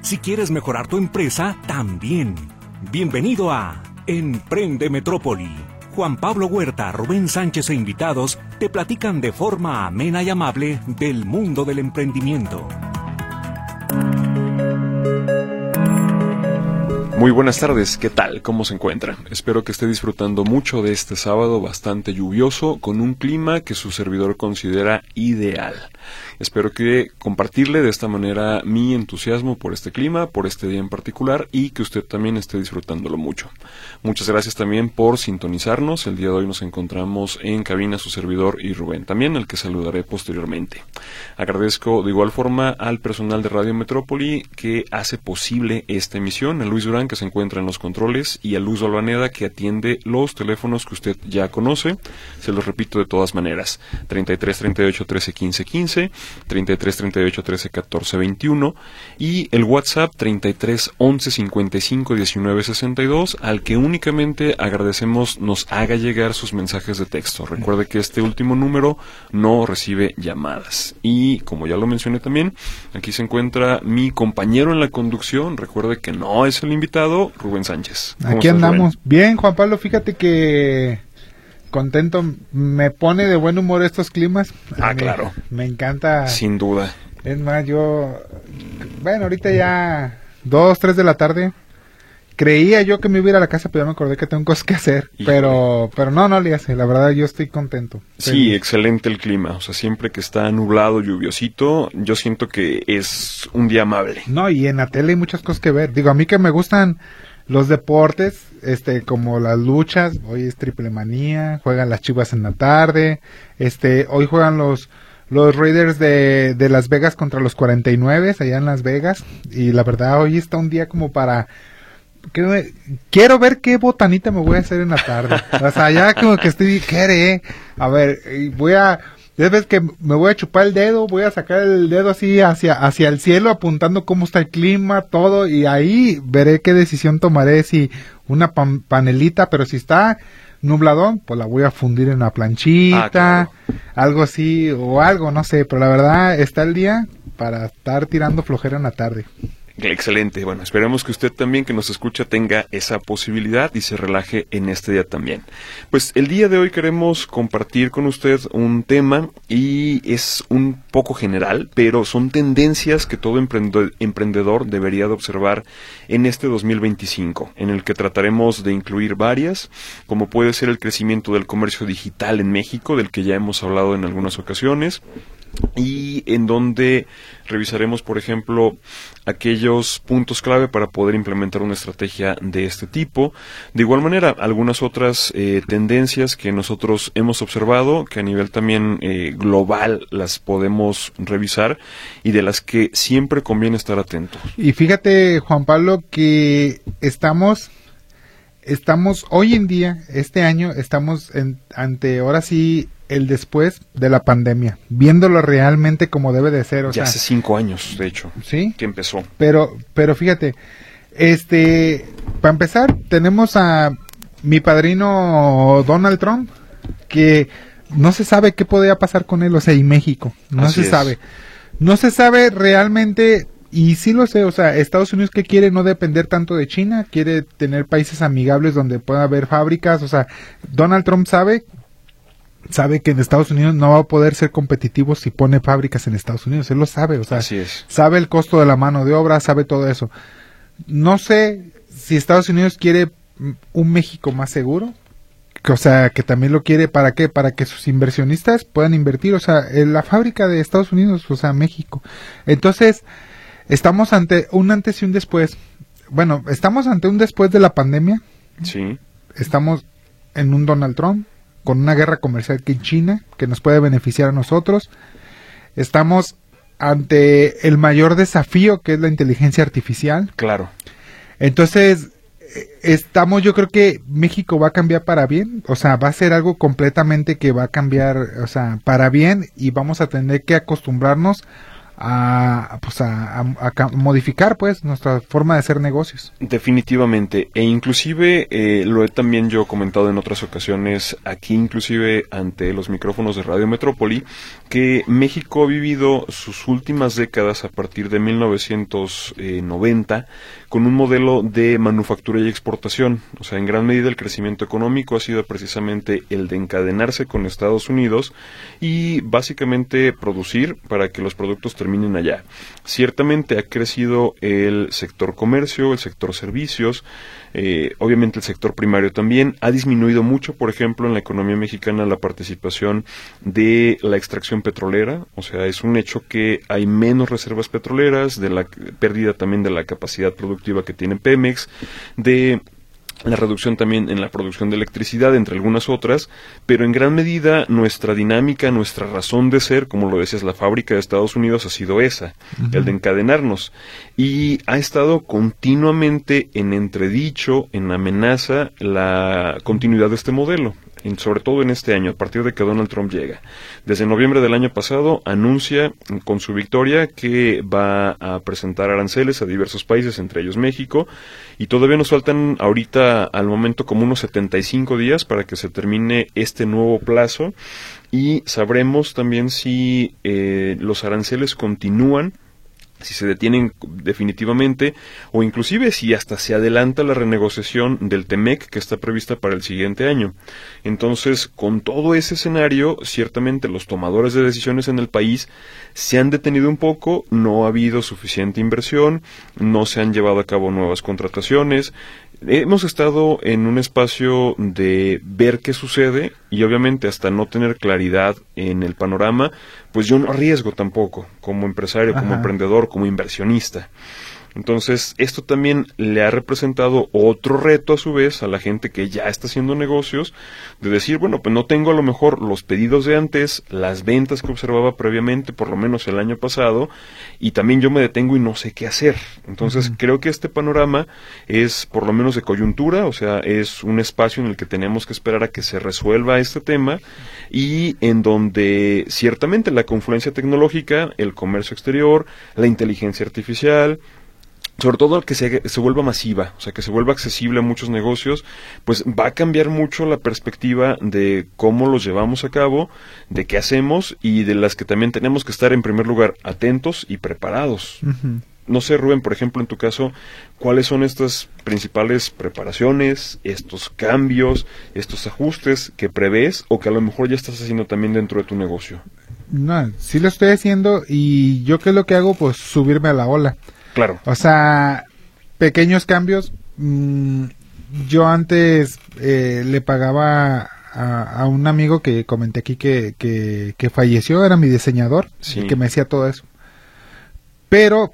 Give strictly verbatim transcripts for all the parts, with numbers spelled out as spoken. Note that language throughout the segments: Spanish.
Si quieres mejorar tu empresa, también. Bienvenido a Emprende Metrópoli. Juan Pablo Huerta, Rubén Sánchez e invitados te platican de forma amena y amable del mundo del emprendimiento. Muy buenas tardes, ¿qué tal? ¿Cómo se encuentra? Espero que esté disfrutando mucho de este sábado bastante lluvioso, con un clima que su servidor considera ideal. Espero que compartirle de esta manera mi entusiasmo por este clima, por este día en particular, y que usted también esté disfrutándolo mucho. Muchas gracias también por sintonizarnos. El día de hoy nos encontramos en cabina su servidor y Rubén también, al que saludaré posteriormente. Agradezco de igual forma al personal de Radio Metrópoli que hace posible esta emisión, a Luis Durán, que se encuentra en los controles, y a Luz Balvaneda, que atiende los teléfonos que usted ya conoce. Se los repito de todas maneras: treinta y tres, treinta y ocho, trece, quince, quince, treinta y tres, treinta y ocho, trece, catorce, veintiuno, y el WhatsApp treinta y tres, once, cincuenta y cinco, diecinueve, sesenta y dos, al que únicamente agradecemos nos haga llegar sus mensajes de texto. Recuerde que este último número no recibe llamadas. Y como ya lo mencioné también, aquí se encuentra mi compañero en la conducción. Recuerde que no es el invitado, Rubén Sánchez. Aquí andamos. Rubén? Bien, Juan Pablo, fíjate que contento, me pone de buen humor estos climas. Ah, me, claro. Me encanta. Sin duda. Es más, yo, bueno, ahorita ya dos, tres de la tarde, creía yo que me iba a ir a la casa, pero ya me acordé que tengo cosas que hacer. Híjole. Pero, pero no, no le hace, la verdad yo estoy contento. Sí, Feliz. Excelente el clima. O sea, siempre que está nublado, lluviosito, yo siento que es un día amable. No, y en la tele hay muchas cosas que ver. Digo, a mí que me gustan los deportes, este, como las luchas, hoy es Triple Manía, juegan las Chivas en la tarde, este, hoy juegan los los Raiders de, de Las Vegas contra los cuarenta y nueve allá en Las Vegas, y la verdad hoy está un día como para, que, quiero ver qué botanita me voy a hacer en la tarde, o sea, ya como que estoy, ¿qué haré? A ver, voy a, ya ves que me voy a chupar el dedo, voy a sacar el dedo así hacia hacia el cielo apuntando cómo está el clima, todo, y ahí veré qué decisión tomaré, si una pan, panelita, pero si está nubladón, pues la voy a fundir en la planchita, ah, claro. Algo así, o algo, no sé, pero la verdad está el día para estar tirando flojera en la tarde. Excelente, bueno, esperemos que usted también que nos escucha tenga esa posibilidad y se relaje en este día también. Pues el día de hoy queremos compartir con usted un tema y es un poco general, pero son tendencias que todo emprendedor, emprendedor debería de observar en este dos mil veinticinco, en el que trataremos de incluir varias, como puede ser el crecimiento del comercio digital en México, del que ya hemos hablado en algunas ocasiones, y en donde revisaremos, por ejemplo, aquellos puntos clave para poder implementar una estrategia de este tipo. De igual manera, algunas otras eh, tendencias que nosotros hemos observado, que a nivel también eh, global las podemos revisar y de las que siempre conviene estar atentos. Y fíjate, Juan Pablo, que estamos... Estamos hoy en día, este año, estamos en, ante, ahora sí, el después de la pandemia, viéndolo realmente como debe de ser. O ya sea, hace cinco años, de hecho, ¿sí? Que empezó. Pero, pero fíjate, este, para empezar, tenemos a mi padrino Donald Trump, que no se sabe qué podría pasar con él, o sea, y México, no Así se es. sabe. No se sabe realmente. Y sí lo sé, o sea, Estados Unidos, que quiere no depender tanto de China, quiere tener países amigables donde pueda haber fábricas, o sea, Donald Trump sabe, sabe que en Estados Unidos no va a poder ser competitivo si pone fábricas en Estados Unidos, él lo sabe, o sea, Así es. Sabe el costo de la mano de obra, sabe todo eso. No sé si Estados Unidos quiere un México más seguro, que, o sea, que también lo quiere, ¿para qué? Para que sus inversionistas puedan invertir, o sea, en la fábrica de Estados Unidos, o sea, México. Entonces, estamos ante un antes y un después. Bueno, estamos ante un después de la pandemia. Sí. Estamos en un Donald Trump con una guerra comercial que en China, que nos puede beneficiar a nosotros. Estamos ante el mayor desafío, que es la inteligencia artificial. Claro. Entonces, estamos, yo creo que México va a cambiar para bien, o sea, va a ser algo completamente que va a cambiar, o sea, para bien, y vamos a tener que acostumbrarnos a pues a, a, a modificar pues nuestra forma de hacer negocios. Definitivamente, e inclusive eh, lo he también yo comentado en otras ocasiones aquí, inclusive ante los micrófonos de Radio Metrópoli, que México ha vivido sus últimas décadas a partir de mil novecientos noventa con un modelo de manufactura y exportación. O sea, en gran medida el crecimiento económico ha sido precisamente el de encadenarse con Estados Unidos y básicamente producir para que los productos terminen allá. Ciertamente ha crecido el sector comercio, el sector servicios, eh, obviamente el sector primario también. Ha disminuido mucho, por ejemplo, en la economía mexicana la participación de la extracción petrolera. O sea, es un hecho que hay menos reservas petroleras, de la pérdida también de la capacidad productiva que tiene Pemex, de la reducción también en la producción de electricidad, entre algunas otras, pero en gran medida nuestra dinámica, nuestra razón de ser, como lo decías, la fábrica de Estados Unidos ha sido esa, uh-huh. el de encadenarnos, y ha estado continuamente en entredicho, en amenaza, la continuidad de este modelo. Sobre todo en este año, a partir de que Donald Trump llega. Desde noviembre del año pasado, anuncia con su victoria que va a presentar aranceles a diversos países, entre ellos México, y todavía nos faltan ahorita al momento como unos setenta y cinco días para que se termine este nuevo plazo, y sabremos también si eh, los aranceles continúan, si se detienen definitivamente, o inclusive si hasta se adelanta la renegociación del TEMEC que está prevista para el siguiente año. Entonces, con todo ese escenario, ciertamente los tomadores de decisiones en el país se han detenido un poco, no ha habido suficiente inversión, no se han llevado a cabo nuevas contrataciones. Hemos estado en un espacio de ver qué sucede y obviamente hasta no tener claridad en el panorama, pues yo no arriesgo tampoco como empresario, Ajá. como emprendedor, como inversionista. Entonces, esto también le ha representado otro reto a su vez a la gente que ya está haciendo negocios, de decir, bueno, pues no tengo a lo mejor los pedidos de antes, las ventas que observaba previamente, por lo menos el año pasado, y también yo me detengo y no sé qué hacer. Entonces, uh-huh. creo que este panorama es por lo menos de coyuntura, o sea, es un espacio en el que tenemos que esperar a que se resuelva este tema, y en donde ciertamente la confluencia tecnológica, el comercio exterior, la inteligencia artificial, sobre todo que se, se vuelva masiva, o sea, que se vuelva accesible a muchos negocios, pues va a cambiar mucho la perspectiva de cómo los llevamos a cabo, de qué hacemos y de las que también tenemos que estar en primer lugar atentos y preparados. Uh-huh. No sé, Rubén, por ejemplo, en tu caso, ¿cuáles son estas principales preparaciones, estos cambios, estos ajustes que prevés o que a lo mejor ya estás haciendo también dentro de tu negocio? No, sí lo estoy haciendo y yo qué es lo que hago, pues subirme a la ola. Claro. O sea, pequeños cambios. Mmm, yo antes eh, le pagaba a, a un amigo que comenté aquí que, que, que falleció, era mi diseñador, sí. el que me hacía todo eso. Pero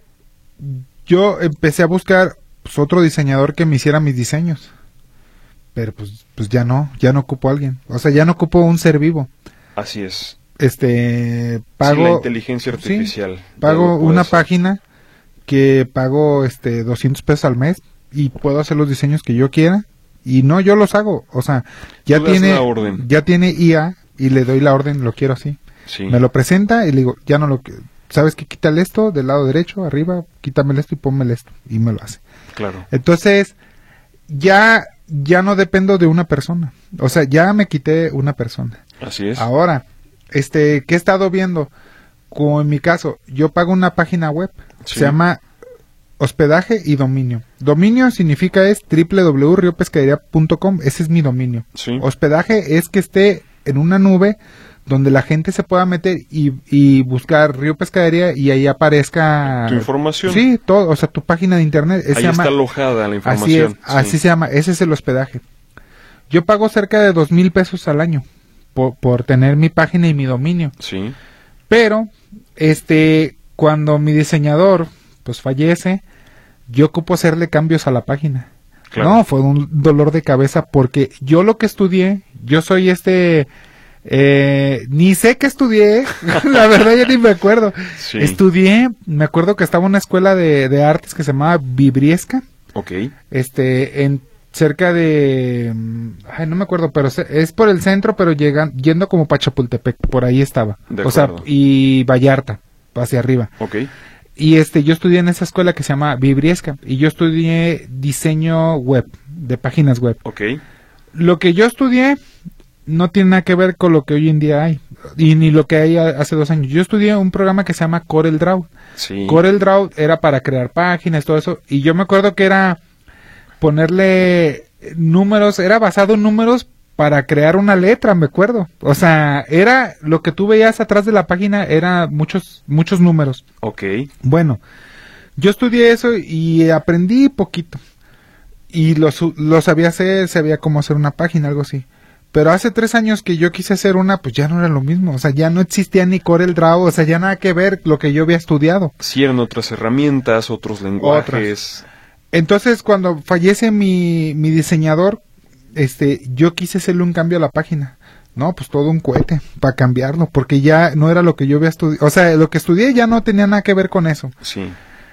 yo empecé a buscar pues, otro diseñador que me hiciera mis diseños. Pero pues, pues ya no, ya no ocupo a alguien. O sea, ya no ocupo un ser vivo. Así es. Este, pago... Sí, la inteligencia artificial. Sí, pago una hacer. página... que pago este doscientos pesos al mes y puedo hacer los diseños que yo quiera y no yo los hago, o sea, ya tiene ya tiene I A y le doy la orden, lo quiero así. Sí. Me lo presenta y le digo, ya no lo sabes que quítale esto del lado derecho, arriba, quítame esto y pónmele esto y me lo hace. Claro. Entonces, ya ya no dependo de una persona. O sea, ya me quité una persona. Así es. Ahora, este, ¿qué he estado viendo? Como en mi caso, yo pago una página web, sí. se llama hospedaje y dominio. Dominio significa es doble u doble u doble u punto rio pescadería punto com, ese es mi dominio. Sí. Hospedaje es que esté en una nube donde la gente se pueda meter y, y buscar Río Pescadería y ahí aparezca tu información. Sí, todo, o sea, tu página de internet. Ahí llama, está alojada la información. Así es, sí. así se llama, ese es el hospedaje. Yo pago cerca de dos mil pesos al año por, por tener mi página y mi dominio. Sí. Pero, este, cuando mi diseñador, pues fallece, yo ocupo hacerle cambios a la página. Claro. No, fue un dolor de cabeza porque yo lo que estudié, yo soy este, eh, ni sé qué estudié, la verdad ya ni me acuerdo. Sí. Estudié, me acuerdo que estaba en una escuela de, de artes que se llamaba Vibriesca. Ok. Este, en cerca de, ay, no me acuerdo, pero es por el centro, pero llegan, yendo como para Chapultepec, por ahí estaba. De o sea, acuerdo. y Vallarta. hacia arriba. Ok. Y este, yo estudié en esa escuela que se llama Vibriesca, y yo estudié diseño web, de páginas web. Ok. Lo que yo estudié no tiene nada que ver con lo que hoy en día hay, y ni lo que hay a- hace dos años. Yo estudié un programa que se llama CorelDRAW. Sí. CorelDRAW era para crear páginas, todo eso, y yo me acuerdo que era ponerle números, era basado en números para crear una letra, me acuerdo. O sea, era lo que tú veías atrás de la página, era muchos muchos números. Ok. Bueno, yo estudié eso y aprendí poquito. Y lo, su- lo sabía hacer, sabía cómo hacer una página, algo así. Pero hace tres años que yo quise hacer una, pues ya no era lo mismo. O sea, ya no existía ni CorelDRAW, o sea, ya nada que ver lo que yo había estudiado. Sí, eran otras herramientas, otros lenguajes. Entonces, cuando fallece mi, mi diseñador, este, yo quise hacerle un cambio a la página. No, pues todo un cohete para cambiarlo, porque ya no era lo que yo había estudiado. O sea, lo que estudié ya no tenía nada que ver con eso. Sí.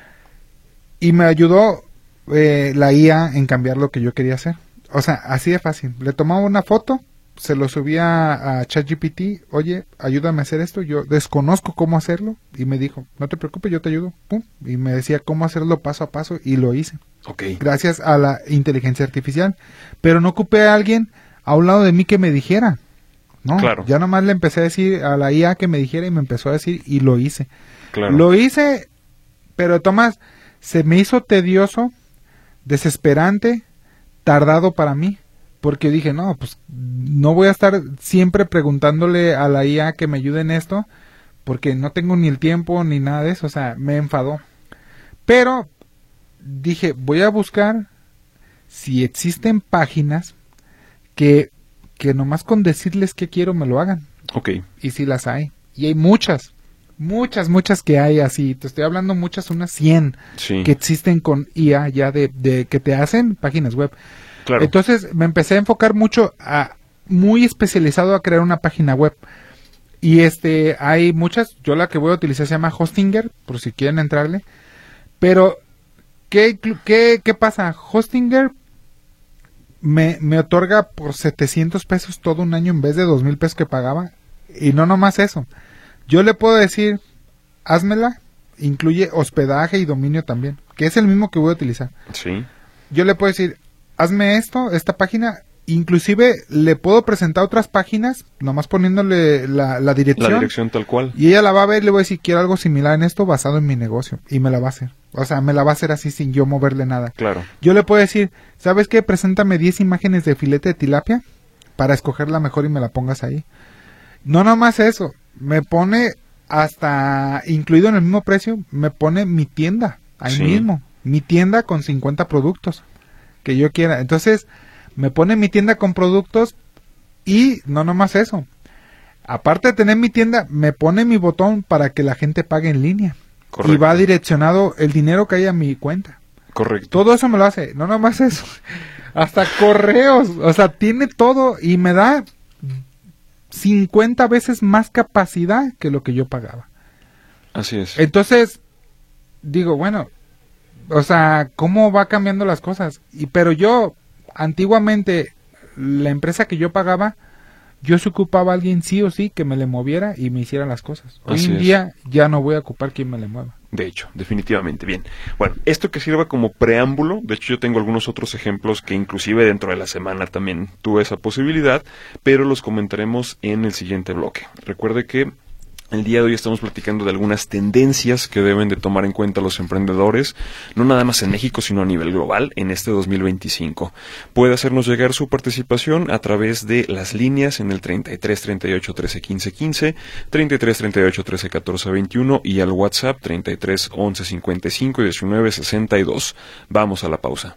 Y me ayudó eh, la I A en cambiar lo que yo quería hacer. O sea, así de fácil. Le tomaba una foto, se lo subía a ChatGPT, oye, ayúdame a hacer esto, yo desconozco cómo hacerlo, y me dijo, no te preocupes, yo te ayudo, pum, y me decía cómo hacerlo paso a paso, y lo hice, Ok. gracias a la inteligencia artificial, pero no ocupé a alguien a un lado de mí que me dijera, no, Claro. ya nomás le empecé a decir a la I A que me dijera, y me empezó a decir, y lo hice, Claro. lo hice, pero Tomás, se me hizo tedioso, desesperante, tardado para mí, porque dije, no, pues no voy a estar siempre preguntándole a la I A que me ayude en esto, porque no tengo ni el tiempo ni nada de eso, o sea, me enfadó. Pero dije, voy a buscar si existen páginas que, que nomás con decirles qué quiero me lo hagan, Ok. y si las hay, y hay muchas, muchas, muchas que hay así, te estoy hablando muchas, unas cien Sí. que existen con I A ya de, de que te hacen páginas web. Claro. Entonces me empecé a enfocar mucho a muy especializado a crear una página web. Y este hay muchas, yo la que voy a utilizar se llama Hostinger, por si quieren entrarle. Pero ¿qué qué qué pasa? Hostinger me me otorga por setecientos pesos todo un año en vez de dos mil pesos que pagaba, y no nomás eso. Yo le puedo decir, házmela, incluye hospedaje y dominio también, que es el mismo que voy a utilizar. Sí. Yo le puedo decir, hazme esto, esta página, inclusive le puedo presentar otras páginas, nomás poniéndole la, la dirección, La dirección tal cual. y ella la va a ver y le voy a decir, quiero algo similar en esto basado en mi negocio, y me la va a hacer. O sea, me la va a hacer así sin yo moverle nada. Claro. Yo le puedo decir, ¿sabes qué? Preséntame diez imágenes de filete de tilapia para escoger la mejor y me la pongas ahí. No nomás eso, me pone hasta, incluido en el mismo precio, me pone mi tienda, ahí Sí. mismo, mi tienda con cincuenta productos que yo quiera. Entonces, me pone mi tienda con productos y no nomás eso. Aparte de tener mi tienda, me pone mi botón para que la gente pague en línea. Correcto. Y va direccionado el dinero que hay a mi cuenta. Correcto. Todo eso me lo hace, no nomás eso. Hasta correos, o sea, tiene todo y me da cincuenta veces más capacidad que lo que yo pagaba. Así es. Entonces, digo, bueno, o sea, ¿cómo va cambiando las cosas? Y pero yo, antiguamente, la empresa que yo pagaba, yo se ocupaba a alguien sí o sí que me le moviera y me hiciera las cosas. Hoy Así en es. día ya no voy a ocupar quien me le mueva. De hecho, definitivamente. Bien. Bueno, esto que sirva como preámbulo, de hecho yo tengo algunos otros ejemplos que inclusive dentro de la semana también tuve esa posibilidad, pero los comentaremos en el siguiente bloque. Recuerde que el día de hoy estamos platicando de algunas tendencias que deben de tomar en cuenta los emprendedores, no nada más en México, sino a nivel global, en este dos mil veinticinco. Puede hacernos llegar su participación a través de las líneas en el treinta y tres, treinta y ocho, trece, quince, quince, treinta y tres, treinta y ocho, trece, catorce, veintiuno y al WhatsApp treinta y tres, once, cincuenta y cinco, diecinueve, sesenta y dos. Vamos a la pausa.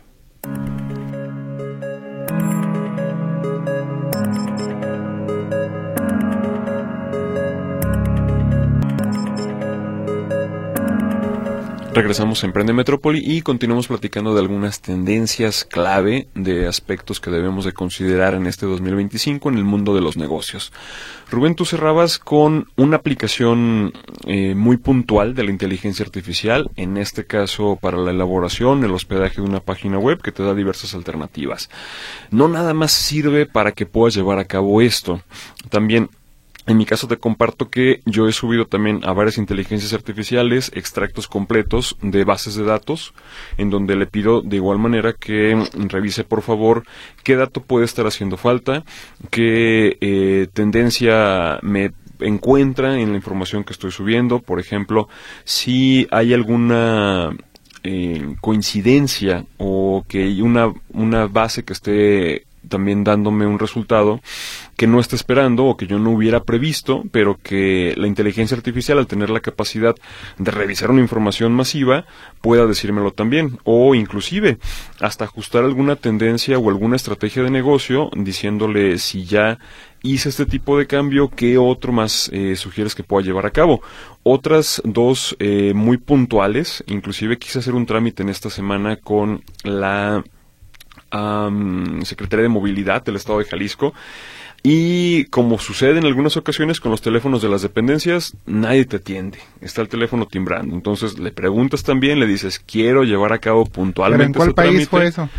Regresamos a Emprende Metrópoli y continuamos platicando de algunas tendencias clave de aspectos que debemos de considerar en este dos mil veinticinco en el mundo de los negocios. Rubén, tú cerrabas con una aplicación eh, muy puntual de la inteligencia artificial, en este caso para la elaboración, el hospedaje de una página web que te da diversas alternativas. No nada más sirve para que puedas llevar a cabo esto, también En mi caso te comparto que yo he subido también a varias inteligencias artificiales extractos completos de bases de datos, en donde le pido de igual manera que revise por favor qué dato puede estar haciendo falta, qué eh, tendencia me encuentra en la información que estoy subiendo. Por ejemplo, si hay alguna eh, coincidencia o que hay una, una base que esté también dándome un resultado que no está esperando o que yo no hubiera previsto, pero que la inteligencia artificial, al tener la capacidad de revisar una información masiva, pueda decírmelo también, o inclusive hasta ajustar alguna tendencia o alguna estrategia de negocio, diciéndole si ya hice este tipo de cambio, ¿qué otro más eh, sugieres que pueda llevar a cabo? Otras dos eh, muy puntuales, inclusive quise hacer un trámite en esta semana con la Um, Secretaría de Movilidad del Estado de Jalisco, y como sucede en algunas ocasiones con los teléfonos de las dependencias, nadie te atiende, está el teléfono timbrando, entonces le preguntas también, le dices, quiero llevar a cabo puntualmente. ¿Pero en cuál país trámite. fue eso?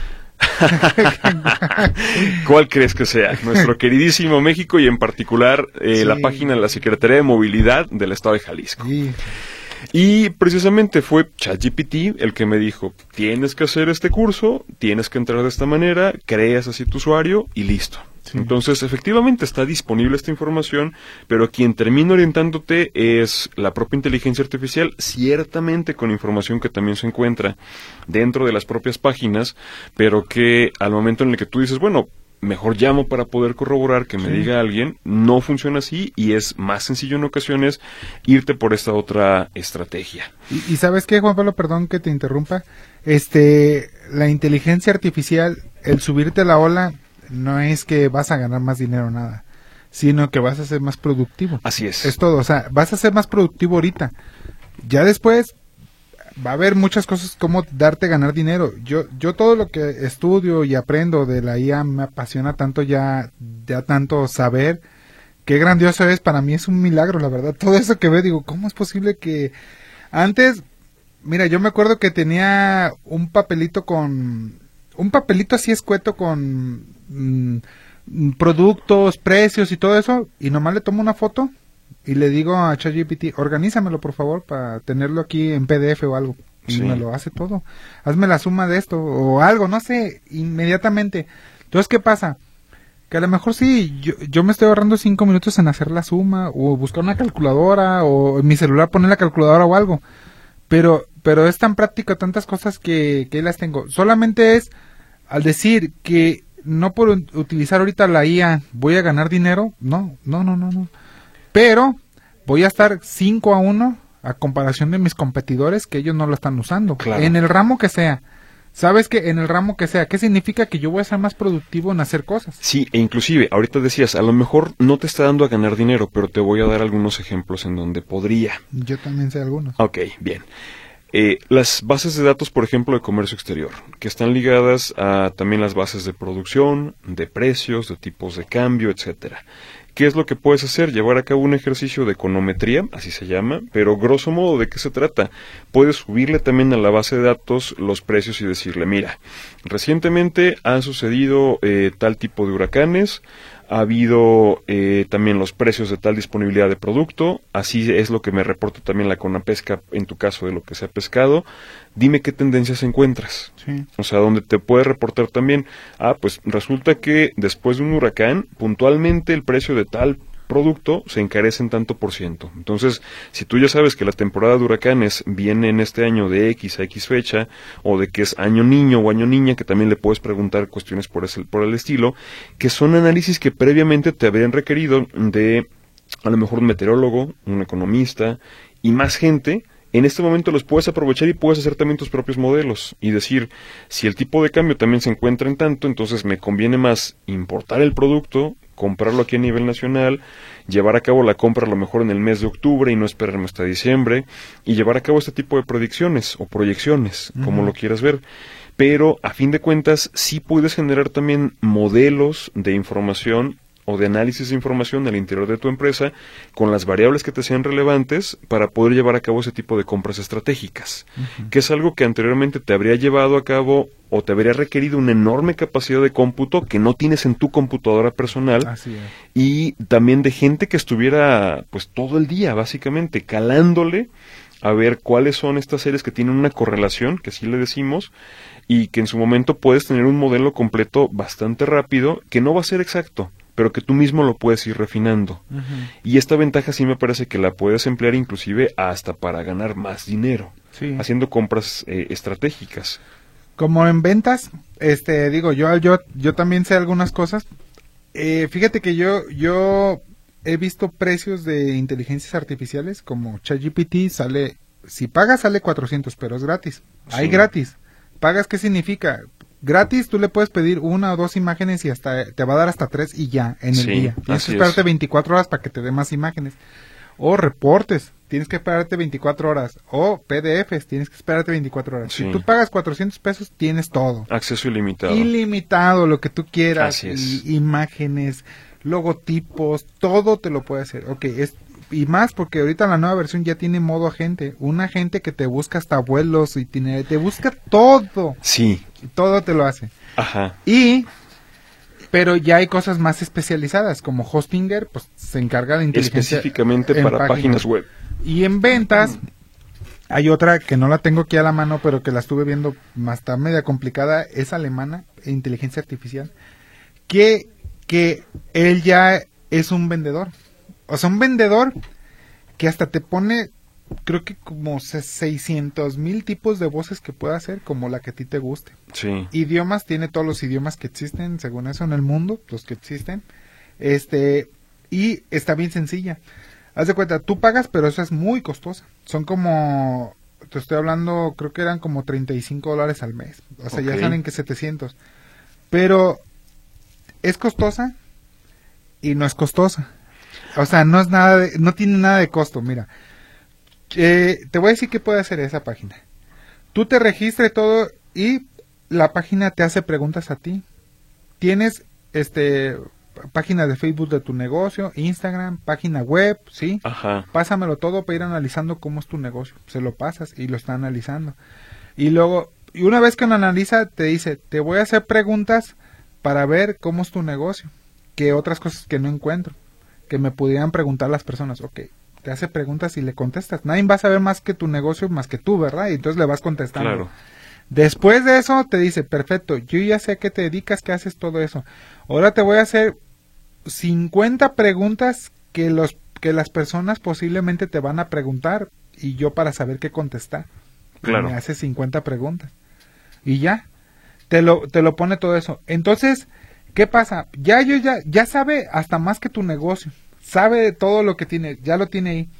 ¿Cuál crees que sea? Nuestro queridísimo México, y en particular eh, sí. la página de la Secretaría de Movilidad del Estado de Jalisco. Sí. Y precisamente fue ChatGPT el que me dijo, tienes que hacer este curso, tienes que entrar de esta manera, creas así tu usuario y listo. Sí. Entonces, efectivamente está disponible esta información, pero quien termina orientándote es la propia inteligencia artificial, ciertamente con información que también se encuentra dentro de las propias páginas, pero que al momento en el que tú dices, bueno, mejor llamo para poder corroborar que me sí. diga alguien, no funciona así, y es más sencillo en ocasiones irte por esta otra estrategia. Y, y ¿sabes qué, Juan Pablo? Perdón que te interrumpa. Este, la inteligencia artificial, el subirte a la ola, no es que vas a ganar más dinero, nada, sino que vas a ser más productivo. Así es. Es todo, o sea, vas a ser más productivo ahorita. Ya después va a haber muchas cosas como darte ganar dinero. Yo yo todo lo que estudio y aprendo de la I A me apasiona tanto ya, ya tanto saber qué grandioso es. Para mí es un milagro, la verdad. Todo eso que veo, digo, ¿cómo es posible que antes, mira, yo me acuerdo que tenía un papelito con, un papelito así escueto con mmm, productos, precios y todo eso, y nomás le tomo una foto y le digo a ChatGPT, organízamelo por favor para tenerlo aquí en P D F o algo. Y sí. me lo hace todo. Hazme la suma de esto o algo, no sé, inmediatamente. Entonces, ¿qué pasa? Que a lo mejor sí, yo, yo me estoy ahorrando cinco minutos en hacer la suma o buscar una calculadora o en mi celular poner la calculadora o algo. Pero pero es tan práctico, tantas cosas que, que las tengo. Solamente es al decir que no por utilizar ahorita la I A voy a ganar dinero. No, no, no, no, no. Pero voy a estar cinco a uno a comparación de mis competidores que ellos no lo están usando. Claro. En el ramo que sea. ¿Sabes que en el ramo que sea? ¿Qué significa? Que yo voy a ser más productivo en hacer cosas. Sí, e inclusive, ahorita decías, a lo mejor no te está dando a ganar dinero, pero te voy a dar algunos ejemplos en donde podría. Yo también sé algunos. Ok, bien. Eh, las bases de datos, por ejemplo, de comercio exterior, que están ligadas a también las bases de producción, de precios, de tipos de cambio, etcétera. ¿Qué es lo que puedes hacer? Llevar a cabo un ejercicio de econometría, así se llama, pero grosso modo, ¿de qué se trata? Puedes subirle también a la base de datos los precios y decirle, mira, recientemente han sucedido eh, tal tipo de huracanes, ha habido eh, también los precios de tal disponibilidad de producto, así es lo que me reporta también la Conapesca en tu caso de lo que se ha pescado, dime qué tendencias encuentras. Sí. O sea, donde te puede reportar también, ah, pues resulta que después de un huracán, puntualmente el precio de tal producto se encarece en tanto por ciento. Entonces, si tú ya sabes que la temporada de huracanes viene en este año de X a X fecha, o de que es año niño o año niña, que también le puedes preguntar cuestiones por, ese, por el estilo, que son análisis que previamente te habrían requerido de, a lo mejor, un meteorólogo, un economista, y más gente. En este momento los puedes aprovechar y puedes hacer también tus propios modelos y decir, si el tipo de cambio también se encuentra en tanto, entonces me conviene más importar el producto, comprarlo aquí a nivel nacional, llevar a cabo la compra a lo mejor en el mes de octubre y no esperarme hasta diciembre, y llevar a cabo este tipo de predicciones o proyecciones, uh-huh. como lo quieras ver. Pero a fin de cuentas sí puedes generar también modelos de información o de análisis de información al interior de tu empresa con las variables que te sean relevantes para poder llevar a cabo ese tipo de compras estratégicas, uh-huh. que es algo que anteriormente te habría llevado a cabo o te habría requerido una enorme capacidad de cómputo que no tienes en tu computadora personal. Así es. Y también de gente que estuviera pues todo el día básicamente calándole a ver cuáles son estas series que tienen una correlación, que así le decimos, y que en su momento puedes tener un modelo completo bastante rápido, que no va a ser exacto, pero que tú mismo lo puedes ir refinando. Uh-huh. Y esta ventaja sí me parece que la puedes emplear inclusive hasta para ganar más dinero, sí, haciendo compras eh, estratégicas. Como en ventas, este, digo, yo, yo, yo también sé algunas cosas. Eh, fíjate que yo, yo he visto precios de inteligencias artificiales como ChatGPT, sale, si pagas sale cuatrocientos, pero es gratis. Sí. Hay gratis. ¿Pagas qué significa? Gratis, tú le puedes pedir una o dos imágenes y hasta te va a dar hasta tres y ya, en el sí, día. Tienes que esperarte es. veinticuatro horas para que te dé más imágenes. O reportes, tienes que esperarte veinticuatro horas. O P D Fs, tienes que esperarte veinticuatro horas. Sí. Si tú pagas cuatrocientos pesos, tienes todo. Acceso ilimitado. Ilimitado, lo que tú quieras. Así es. Y, imágenes, logotipos, todo te lo puede hacer. Ok, es, y más porque ahorita la nueva versión ya tiene modo agente. Un agente que te busca hasta vuelos y tiene, te busca todo. Sí. Todo te lo hace. Ajá. Y... pero ya hay cosas más especializadas, como Hostinger, pues se encarga de inteligencia específicamente para páginas. páginas web. Y en ventas hay otra que no la tengo aquí a la mano, pero que la estuve viendo, más está media complicada, es alemana, inteligencia artificial, que que él ya es un vendedor. O sea, un vendedor que hasta te pone, creo que como seiscientos mil tipos de voces que puede hacer, como la que a ti te guste. Sí. Idiomas, tiene todos los idiomas que existen, según eso, en el mundo, los que existen. Este, y está bien sencilla. Haz de cuenta, tú pagas, pero eso es muy costosa. Son como, te estoy hablando, creo que eran como treinta y cinco dólares al mes. O sea, okay, ya salen que setecientos. Pero es costosa y no es costosa. O sea, no es nada de, no tiene nada de costo, mira. Eh, te voy a decir qué puede hacer esa página. Tú te registres todo y la página te hace preguntas a ti. Tienes este página de Facebook de tu negocio, Instagram, página web, ¿sí? Ajá. Pásamelo todo para ir analizando cómo es tu negocio. Se lo pasas y lo está analizando. Y luego, y una vez que lo analiza, te dice, te voy a hacer preguntas para ver cómo es tu negocio. Que otras cosas que no encuentro, que me pudieran preguntar las personas. Ok, te hace preguntas y le contestas. Nadie va a saber más que tu negocio, más que tú, ¿verdad? Y entonces le vas contestando. Claro. Después de eso te dice, perfecto, yo ya sé a qué te dedicas, que haces todo eso. Ahora te voy a hacer cincuenta preguntas que los que las personas posiblemente te van a preguntar y yo para saber qué contestar. Claro. Me hace cincuenta preguntas. Y ya, te lo te lo pone todo eso. Entonces, ¿qué pasa? Ya yo ya ya sabe hasta más que tu negocio. Sabe todo lo que tiene, ya lo tiene ahí.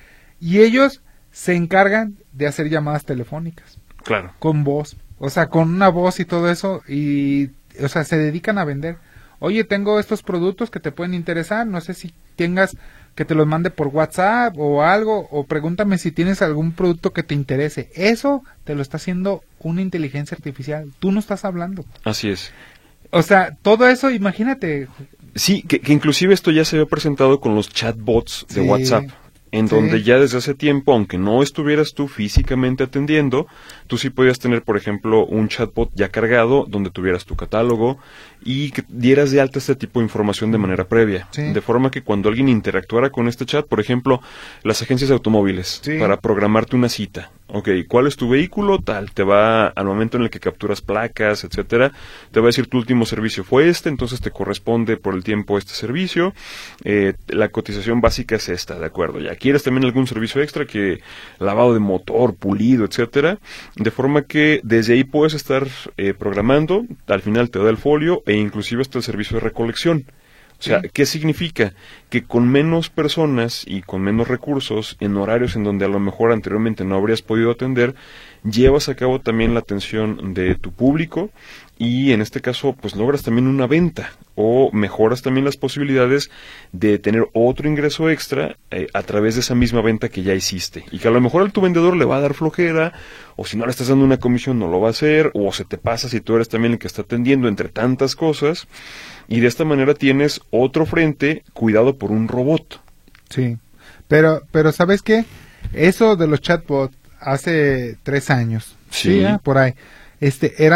Y ellos se encargan de hacer llamadas telefónicas. Claro. Con voz. O sea, con una voz y todo eso. Y, o sea, se dedican a vender. Oye, tengo estos productos que te pueden interesar. No sé si tengas que te los mande por WhatsApp o algo. O pregúntame si tienes algún producto que te interese. Eso te lo está haciendo una inteligencia artificial. Tú no estás hablando. Así es. O sea, todo eso, imagínate. Sí, que, que inclusive esto ya se había presentado con los chatbots de sí, WhatsApp, en sí. donde ya desde hace tiempo, aunque no estuvieras tú físicamente atendiendo, tú sí podías tener, por ejemplo, un chatbot ya cargado, donde tuvieras tu catálogo y que dieras de alta este tipo de información de manera previa. Sí. De forma que cuando alguien interactuara con este chat, por ejemplo, las agencias de automóviles, sí. para programarte una cita. Ok, ¿cuál es tu vehículo? Tal, te va al momento en el que capturas placas, etcétera, te va a decir tu último servicio fue este, entonces te corresponde por el tiempo este servicio, eh, la cotización básica es esta, ¿de acuerdo? Ya quieres también algún servicio extra, que lavado de motor, pulido, etcétera, de forma que desde ahí puedes estar eh, programando, al final te da el folio e inclusive hasta el servicio de recolección. O sea, ¿qué significa? Que con menos personas y con menos recursos, en horarios en donde a lo mejor anteriormente no habrías podido atender, llevas a cabo también la atención de tu público y en este caso pues logras también una venta o mejoras también las posibilidades de tener otro ingreso extra eh, a través de esa misma venta que ya hiciste y que a lo mejor al tu vendedor le va a dar flojera o si no le estás dando una comisión no lo va a hacer o se te pasa si tú eres también el que está atendiendo entre tantas cosas y de esta manera tienes otro frente cuidado por un robot. Sí, pero pero ¿sabes qué? Eso de los chatbots hace tres años, sí, ¿sí eh? Por ahí, este era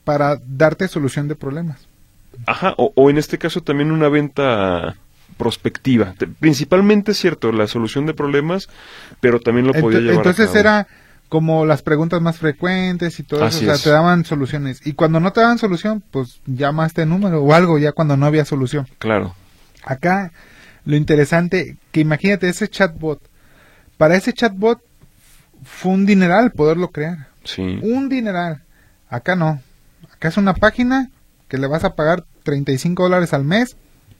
para darte solución de problemas. Ajá, o, o en este caso también una venta prospectiva. Principalmente es cierto, la solución de problemas, pero también lo podía Ent- llevar Entonces a cabo. era como las preguntas más frecuentes y todo Así eso, o sea, es. te daban soluciones. Y cuando no te daban solución, pues llamaste número o algo, ya cuando no había solución. Claro. Acá, lo interesante, que imagínate ese chatbot, para ese chatbot fue un dineral poderlo crear. Sí. Un dineral. Acá no. Acá es una página que le vas a pagar treinta y cinco dólares al mes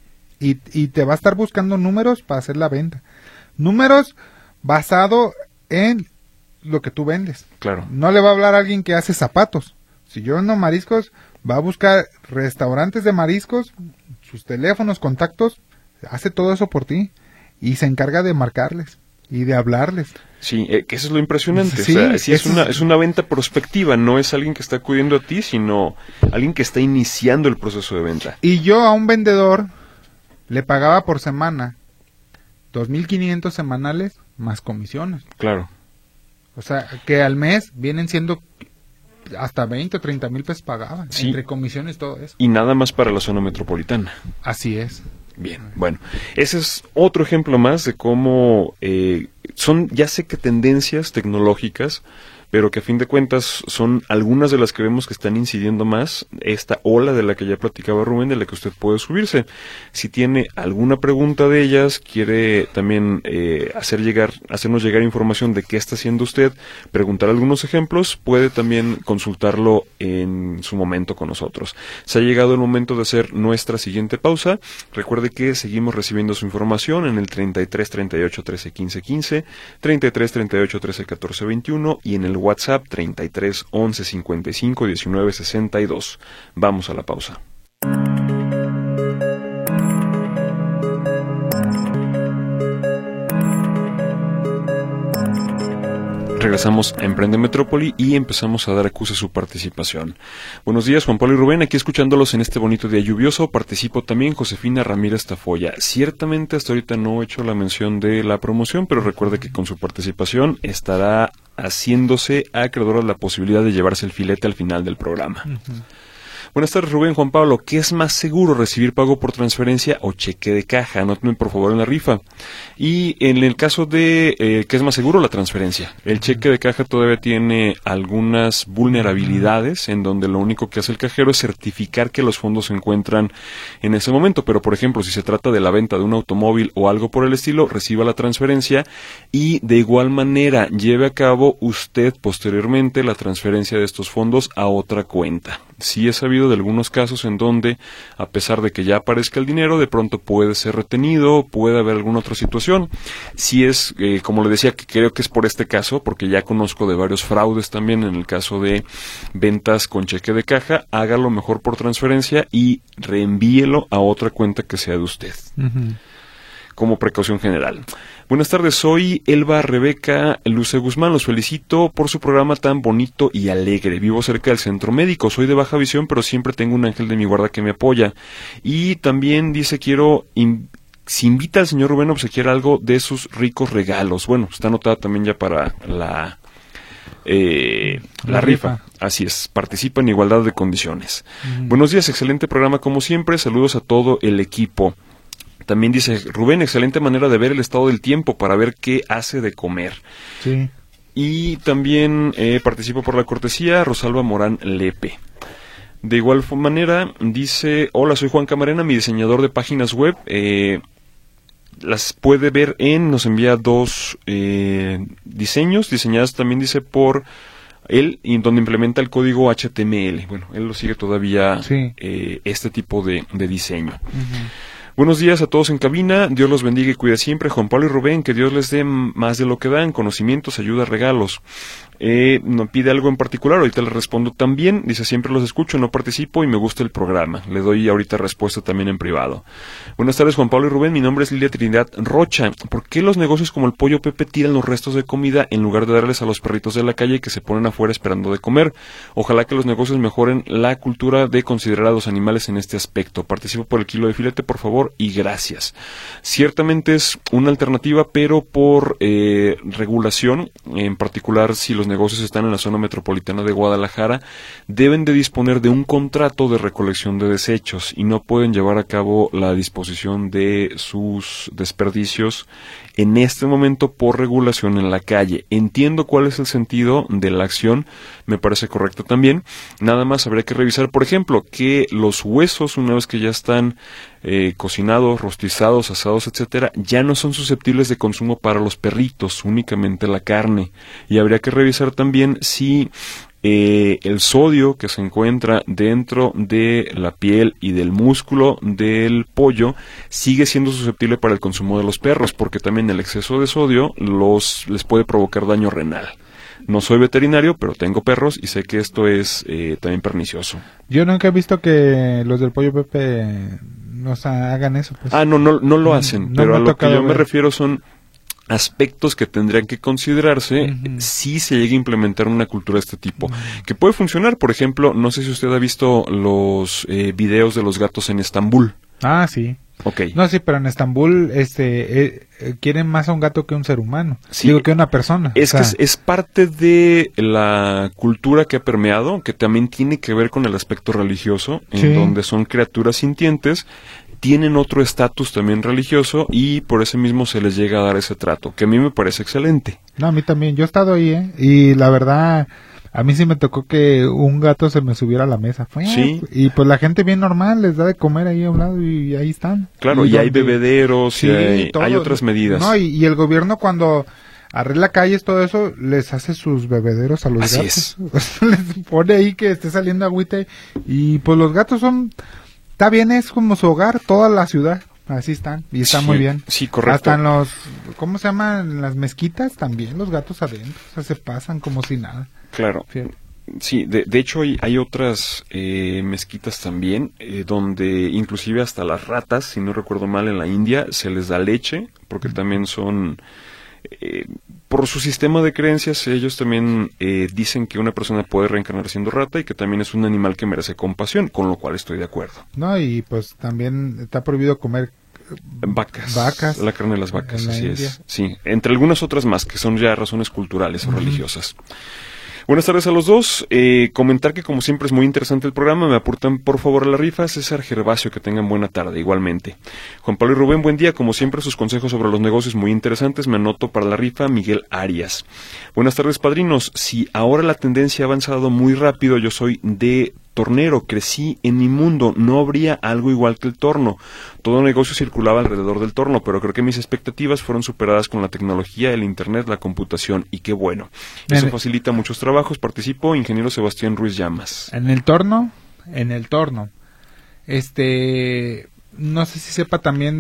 y, y te va a estar buscando números para hacer la venta. Números basado en lo que tú vendes. Claro. No le va a hablar a alguien que hace zapatos. Si yo vendo mariscos, va a buscar restaurantes de mariscos, sus teléfonos, contactos, hace todo eso por ti y se encarga de marcarles y de hablarles. Sí, eh, que eso es lo impresionante. Sí, o sea, sí es eso una es- es una venta prospectiva, no es alguien que está acudiendo a ti, sino alguien que está iniciando el proceso de venta. Y yo a un vendedor le pagaba por semana dos mil quinientos semanales más comisiones. Claro. O sea, que al mes vienen siendo hasta veinte o treinta mil pesos pagaban, Sí. entre comisiones, todo eso. Y nada más para la zona metropolitana. Así es. Bien, bueno, ese es otro ejemplo más de cómo eh, son, ya sé que tendencias tecnológicas, pero que a fin de cuentas son algunas de las que vemos que están incidiendo más esta ola de la que ya platicaba Rubén, de la que usted puede subirse. Si tiene alguna pregunta de ellas, quiere también eh, hacer llegar, hacernos llegar información de qué está haciendo usted, preguntar algunos ejemplos, puede también consultarlo en su momento con nosotros. Se ha llegado el momento de hacer nuestra siguiente pausa. Recuerde que seguimos recibiendo su información en el treinta y tres, treinta y ocho, trece, quince, quince, treinta y tres, treinta y ocho, trece, catorce, veintiuno y en el WhatsApp treinta y tres, once, cincuenta y cinco, diecinueve, sesenta y dos. Vamos a la pausa. Regresamos a Emprende Metrópoli y empezamos a dar acuse su participación. Buenos días, Juan Pablo y Rubén, aquí escuchándolos en este bonito día lluvioso. Participo también Josefina Ramírez Tafoya. Ciertamente hasta ahorita no he hecho la mención de la promoción, pero recuerde que con su participación estará haciéndose acreedora la posibilidad de llevarse el filete al final del programa. Uh-huh. Buenas tardes, Rubén, Juan Pablo. ¿Qué es más seguro, recibir pago por transferencia o cheque de caja? Anótenme por favor en la rifa. Y en el caso de eh, ¿qué es más seguro? La transferencia. El cheque de caja todavía tiene algunas vulnerabilidades en donde lo único que hace el cajero es certificar que los fondos se encuentran en ese momento. Pero, por ejemplo, si se trata de la venta de un automóvil o algo por el estilo, reciba la transferencia y de igual manera lleve a cabo usted posteriormente la transferencia de estos fondos a otra cuenta. Sí he sabido de algunos casos en donde, a pesar de que ya aparezca el dinero, de pronto puede ser retenido, puede haber alguna otra situación. Si es, eh, como le decía, que creo que es por este caso, porque ya conozco de varios fraudes también en el caso de ventas con cheque de caja, hágalo mejor por transferencia y reenvíelo a otra cuenta que sea de usted. Uh-huh. Como precaución general. Buenas tardes, soy Elba Rebeca Luce Guzmán, los felicito por su programa tan bonito y alegre. Vivo cerca del centro médico, soy de baja visión, pero siempre tengo un ángel de mi guarda que me apoya. Y también dice, quiero... In- si invita al señor Rubén a obsequiar algo de sus ricos regalos. Bueno, está anotada también ya para la... Eh, la, la rifa. rifa, así es, participa en igualdad de condiciones. Mm. Buenos días, excelente programa como siempre, saludos a todo el equipo. También dice, Rubén, excelente manera de ver el estado del tiempo para ver qué hace de comer. Sí. Y también eh, participo por la cortesía, Rosalba Morán Lepe. De igual manera, dice, hola, soy Juan Camarena, mi diseñador de páginas web. Eh, las puede ver en, nos envía dos eh, diseños, diseñadas también, dice, por él, y donde implementa el código H T M L. Bueno, él lo sigue todavía, sí. eh, este tipo de, de diseño. Uh-huh. Buenos días a todos en cabina, Dios los bendiga y cuida siempre, Juan Pablo y Rubén, que Dios les dé más de lo que dan, conocimientos, ayuda, regalos. Eh, no pide algo en particular, ahorita le respondo también, dice, siempre los escucho, no participo y me gusta el programa. Le doy ahorita respuesta también en privado. Buenas tardes, Juan Pablo y Rubén, mi nombre es Lilia Trinidad Rocha. ¿Por qué los negocios como el Pollo Pepe tiran los restos de comida en lugar de darles a los perritos de la calle que se ponen afuera esperando de comer? Ojalá que los negocios mejoren la cultura de considerar a los animales en este aspecto. Participo por el kilo de filete, por favor, y gracias. Ciertamente es una alternativa, pero por eh, regulación, en particular si los cuyos negocios están en la zona metropolitana de Guadalajara deben de disponer de un contrato de recolección de desechos y no pueden llevar a cabo la disposición de sus desperdicios en este momento por regulación en la calle. Entiendo cuál es el sentido de la acción, me parece correcto también. Nada más habría que revisar, por ejemplo, que los huesos, una vez que ya están eh, cocinados, rostizados, asados, etcétera, ya no son susceptibles de consumo para los perritos, únicamente la carne. Y habría que revisar también si Eh, el sodio que se encuentra dentro de la piel y del músculo del pollo sigue siendo susceptible para el consumo de los perros, porque también el exceso de sodio los les puede provocar daño renal. No soy veterinario, pero tengo perros y sé que esto es eh, también pernicioso. Yo nunca he visto que los del Pollo Pepe nos hagan eso. Pues. Ah, no, no, no lo hacen, no pero a lo que yo ver. me refiero son aspectos que tendrían que considerarse uh-huh. si se llega a implementar una cultura de este tipo, uh-huh. que puede funcionar. Por ejemplo, no sé si usted ha visto los eh, videos de los gatos en Estambul. Ah, sí. Okay. No, sí, pero en Estambul este, eh, eh, quieren más a un gato que a un ser humano. Sí, Digo, que a una persona. Es o sea, que es, es parte de la cultura que ha permeado, que también tiene que ver con el aspecto religioso, en sí. donde son criaturas sintientes, tienen otro estatus también religioso y por ese mismo se les llega a dar ese trato, que a mí me parece excelente. No, a mí también. Yo he estado ahí, ¿eh? Y la verdad, a mí sí me tocó que un gato se me subiera a la mesa. Fue, sí. Y pues la gente bien normal les da de comer ahí a un lado y ahí están. Claro, y, y hay bebederos, sí, y hay, hay otras medidas. No, y, y el gobierno cuando arregla calles, todo eso, les hace sus bebederos a los Así gatos. Es. Les pone ahí que esté saliendo agüita y pues los gatos son... Está bien, es como su hogar, toda la ciudad, así están, y está sí, muy bien. Sí, correcto. Hasta en los, ¿cómo se llaman? En las mezquitas también, los gatos adentro, o sea, se pasan como si nada. Claro. Sí, sí de, de hecho hay, hay otras eh, mezquitas también, eh, donde inclusive hasta las ratas, si no recuerdo mal, en la India, se les da leche, porque también son... Eh, por su sistema de creencias, ellos también eh, dicen que una persona puede reencarnar siendo rata y que también es un animal que merece compasión, con lo cual estoy de acuerdo. No, y pues también está prohibido comer vacas, vacas la carne de las vacas, así India. es. Sí, entre algunas otras más, que son ya razones culturales o uh-huh. religiosas. Buenas tardes a los dos. Eh, comentar que como siempre es muy interesante el programa. Me aportan por favor a la rifa. César Gervasio, que tengan buena tarde igualmente. Juan Pablo y Rubén, buen día. Como siempre sus consejos sobre los negocios muy interesantes. Me anoto para la rifa Miguel Arias. Buenas tardes padrinos. Si ahora la tendencia ha avanzado muy rápido, yo soy de tornero, crecí en mi mundo, no habría algo igual que el torno. Todo negocio circulaba alrededor del torno, pero creo que mis expectativas fueron superadas con la tecnología, el internet, la computación, y qué bueno. Eso facilita muchos trabajos. Participo, ingeniero Sebastián Ruiz Llamas. En el torno, en el torno, este, no sé si sepa también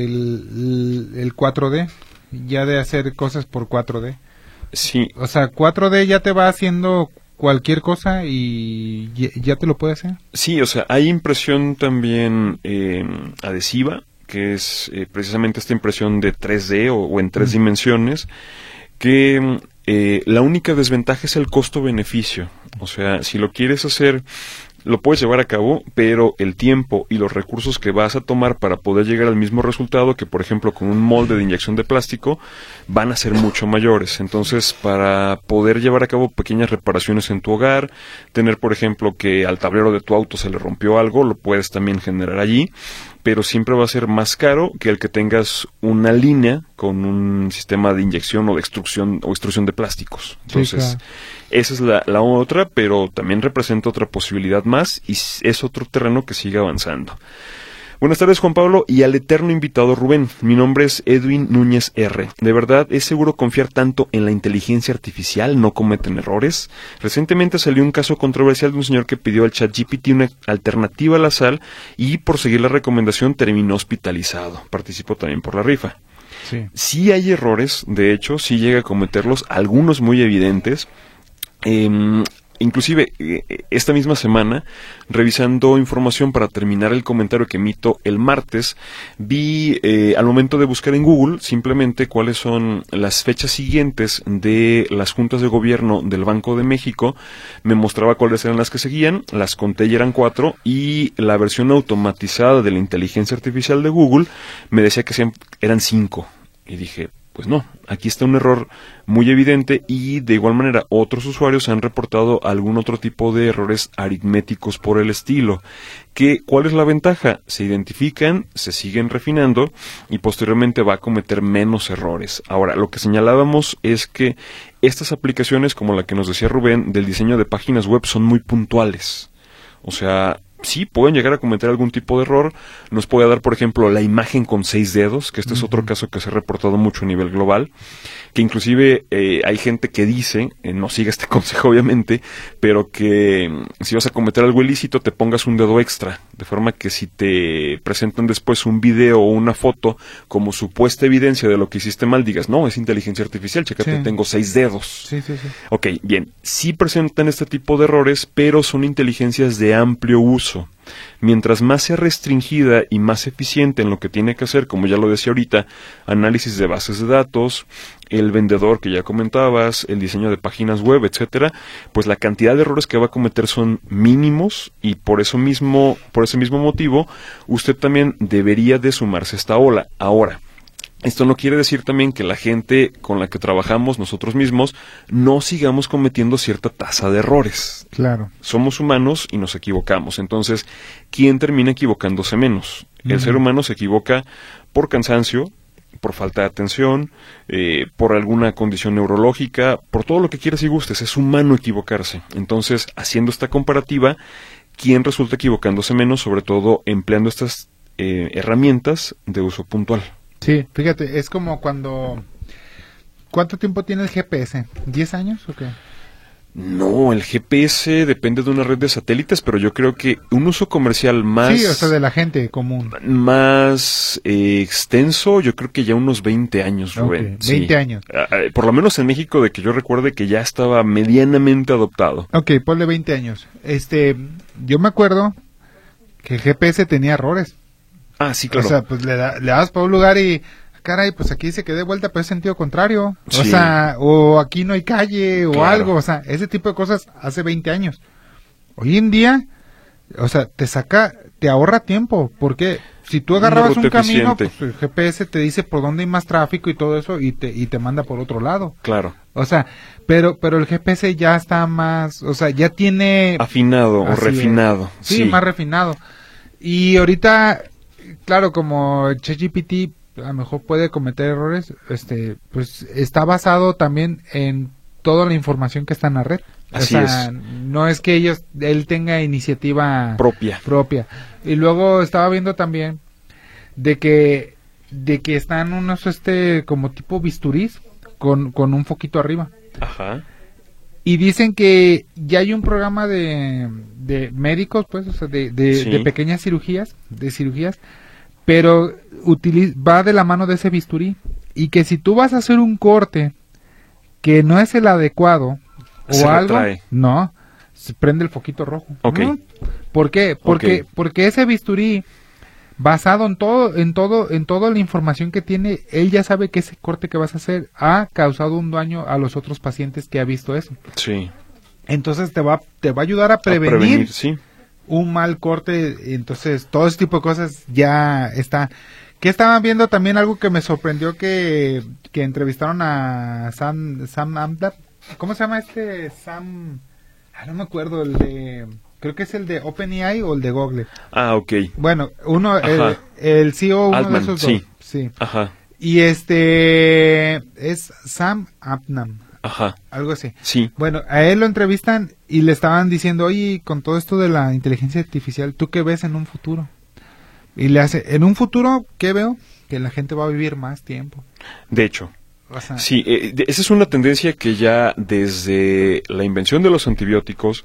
del el cuatro D, ya de hacer cosas por cuatro D. Sí. O sea, cuatro D ya te va haciendo cualquier cosa y ya te lo puede hacer. Sí, o sea, hay impresión también eh, adhesiva, que es eh, precisamente esta impresión de tres D o, o en tres mm. dimensiones, que eh, la única desventaja es el costo-beneficio. O sea, si lo quieres hacer, lo puedes llevar a cabo, pero el tiempo y los recursos que vas a tomar para poder llegar al mismo resultado que, por ejemplo, con un molde de inyección de plástico, van a ser mucho mayores. Entonces, para poder llevar a cabo pequeñas reparaciones en tu hogar, tener, por ejemplo, que al tablero de tu auto se le rompió algo, lo puedes también generar allí, pero siempre va a ser más caro que el que tengas una línea con un sistema de inyección o de extrusión o extrusión de plásticos. Entonces, sí, claro. Esa es la, la otra, pero también representa otra posibilidad más y es otro terreno que sigue avanzando. Buenas tardes, Juan Pablo, y al eterno invitado Rubén. Mi nombre es Edwin Núñez R. ¿De verdad es seguro confiar tanto en la inteligencia artificial? ¿No cometen errores? Recientemente salió un caso controversial de un señor que pidió al ChatGPT una alternativa a la sal y por seguir la recomendación terminó hospitalizado. Participó también por la rifa. Sí. Sí hay errores, de hecho, sí llega a cometerlos, algunos muy evidentes. Eh, Inclusive, esta misma semana, revisando información para terminar el comentario que emito el martes, vi eh, al momento de buscar en Google simplemente cuáles son las fechas siguientes de las juntas de gobierno del Banco de México, me mostraba cuáles eran las que seguían, las conté y eran cuatro, y la versión automatizada de la inteligencia artificial de Google me decía que eran cinco, y dije, Pues no, aquí está un error muy evidente y de igual manera otros usuarios han reportado algún otro tipo de errores aritméticos por el estilo. Que, ¿cuál es la ventaja? Se identifican, se siguen refinando y posteriormente va a cometer menos errores. Ahora, lo que señalábamos es que estas aplicaciones, como la que nos decía Rubén, del diseño de páginas web son muy puntuales. O sea, sí, pueden llegar a cometer algún tipo de error. Nos puede dar, por ejemplo, la imagen con seis dedos, que este uh-huh. es otro caso que se ha reportado mucho a nivel global, que inclusive eh, hay gente que dice, eh, no siga este consejo obviamente, pero que eh, si vas a cometer algo ilícito te pongas un dedo extra, de forma que si te presentan después un video o una foto como supuesta evidencia de lo que hiciste mal, digas, no, es inteligencia artificial, chécate, sí. tengo seis dedos. Sí, sí, sí. Ok, bien, sí presentan este tipo de errores, pero son inteligencias de amplio uso. Mientras más sea restringida y más eficiente en lo que tiene que hacer, como ya lo decía ahorita, análisis de bases de datos, el vendedor que ya comentabas, el diseño de páginas web, etcétera, pues la cantidad de errores que va a cometer son mínimos y por eso mismo, por ese mismo motivo, usted también debería de sumarse a esta ola. Ahora, esto no quiere decir también que la gente con la que trabajamos, nosotros mismos, no sigamos cometiendo cierta tasa de errores. Claro. Somos humanos y nos equivocamos. Entonces, ¿quién termina equivocándose menos? Uh-huh. El ser humano se equivoca por cansancio, por falta de atención, eh, por alguna condición neurológica, por todo lo que quieras y gustes. Es humano equivocarse. Entonces, haciendo esta comparativa, ¿quién resulta equivocándose menos? Sobre todo empleando estas eh, herramientas de uso puntual. Sí, fíjate, es como cuando... ¿Cuánto tiempo tiene el G P S? ¿diez años o qué? No, el G P S depende de una red de satélites, pero yo creo que un uso comercial más... Sí, o sea, de la gente común. Más eh, extenso, yo creo que ya unos veinte años, Rubén. Okay, veinte sí. años. Uh, por lo menos en México, de que yo recuerde que ya estaba medianamente adoptado. Ok, ponle veinte años. Este, yo me acuerdo que el G P S tenía errores. Ah, sí, claro. O sea, pues le, da, le das para un lugar y, caray, pues aquí dice que dé vuelta, pero es sentido contrario. Sí. O sea, o aquí no hay calle, o claro. algo. O sea, ese tipo de cosas hace veinte años. Hoy en día, o sea, te saca, te ahorra tiempo. Porque si tú agarrabas un camino, pues el G P S te dice por dónde hay más tráfico y todo eso, y te, y te manda por otro lado. Claro. O sea, pero, pero el G P S ya está más, o sea, ya tiene... Afinado o refinado. Sí, sí, más refinado. Y ahorita... Claro, como ChatGPT a lo mejor puede cometer errores, este, pues está basado también en toda la información que está en la red. Así o sea, es. No es que ellos, él tenga iniciativa propia. propia. Y luego estaba viendo también de que, de que están unos, este, como tipo bisturís con, con un foquito arriba. Ajá. Y dicen que ya hay un programa de, de médicos, pues, o sea, de, de, sí. de pequeñas cirugías, de cirugías, pero utiliz- va de la mano de ese bisturí. Y que si tú vas a hacer un corte que no es el adecuado o se algo, retrae. no, se prende el foquito rojo. Okay. ¿No? ¿Por qué? Porque, okay. porque ese bisturí, basado en todo, en todo, en toda la información que tiene, él ya sabe que ese corte que vas a hacer ha causado un daño a los otros pacientes que ha visto eso. Sí. Entonces te va, te va a ayudar a prevenir, a prevenir sí. un mal corte. Entonces todo ese tipo de cosas ya está. Que estaban viendo también algo que me sorprendió, que, que entrevistaron a Sam, Sam Amdab. ¿Cómo se llama este Sam? Ah, no me acuerdo, el de... Creo que es el de OpenAI o el de Google. Ah, ok. Bueno, uno, el, el C E O, uno Altman, de esos sí. dos. Sí. Ajá. Y este es Sam Altman. Ajá. Algo así. Sí. Bueno, a él lo entrevistan y le estaban diciendo, oye, con todo esto de la inteligencia artificial, ¿tú qué ves en un futuro? Y le hace, en un futuro, ¿qué veo? Que la gente va a vivir más tiempo. De hecho. O sea, sí, eh, de, esa es una tendencia que ya desde la invención de los antibióticos,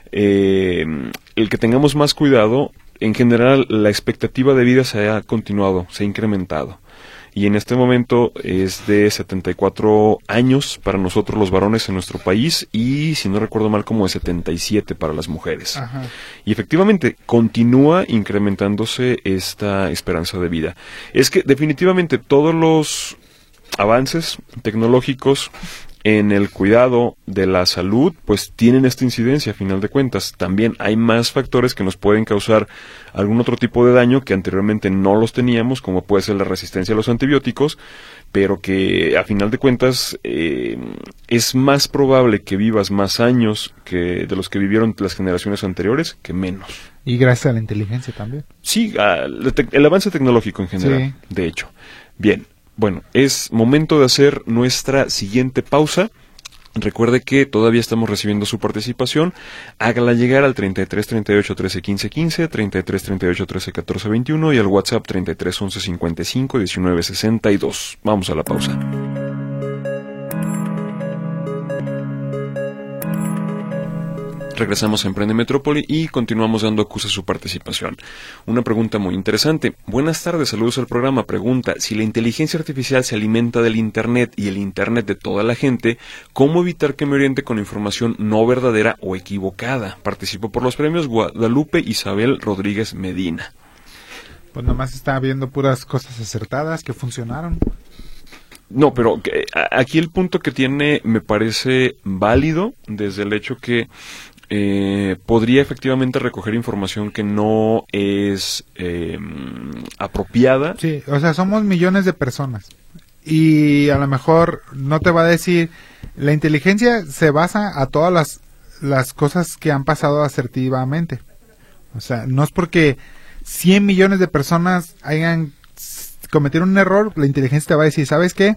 eh, el que tengamos más cuidado, en general la expectativa de vida se ha continuado, se ha incrementado. Y en este momento es de setenta y cuatro años para nosotros los varones en nuestro país y, si no recuerdo mal, como de setenta y siete para las mujeres. Ajá. Y efectivamente continúa incrementándose esta esperanza de vida. Es que definitivamente todos los avances tecnológicos en el cuidado de la salud, pues tienen esta incidencia a final de cuentas. También hay más factores que nos pueden causar algún otro tipo de daño que anteriormente no los teníamos, como puede ser la resistencia a los antibióticos, pero que a final de cuentas eh, es más probable que vivas más años que de los que vivieron las generaciones anteriores que menos. Y gracias a la inteligencia también. Sí, a, el avance tecnológico en general, sí. De hecho. Bien. Bueno, es momento de hacer nuestra siguiente pausa. Recuerde que todavía estamos recibiendo su participación. Hágala llegar al treinta y tres, treinta y ocho, trece, quince, quince, treinta y tres, treinta y ocho, trece, catorce, veintiuno y al WhatsApp treinta y tres, once, cincuenta y cinco, diecinueve, sesenta y dos. Vamos a la pausa. Regresamos a Emprende Metrópoli y continuamos dando acusa a su participación. Una pregunta muy interesante. Buenas tardes, saludos al programa. Pregunta, si la inteligencia artificial se alimenta del Internet y el Internet de toda la gente, ¿cómo evitar que me oriente con información no verdadera o equivocada? Participo por los premios Guadalupe Isabel Rodríguez Medina. Pues nomás está viendo puras cosas acertadas que funcionaron. No, pero que, aquí el punto que tiene me parece válido desde el hecho que Eh, podría efectivamente recoger información que no es eh, apropiada. Sí, o sea, somos millones de personas y a lo mejor no te va a decir, la inteligencia se basa a todas las, las cosas que han pasado asertivamente. O sea, no es porque cien millones de personas hayan cometido un error, la inteligencia te va a decir, ¿sabes qué?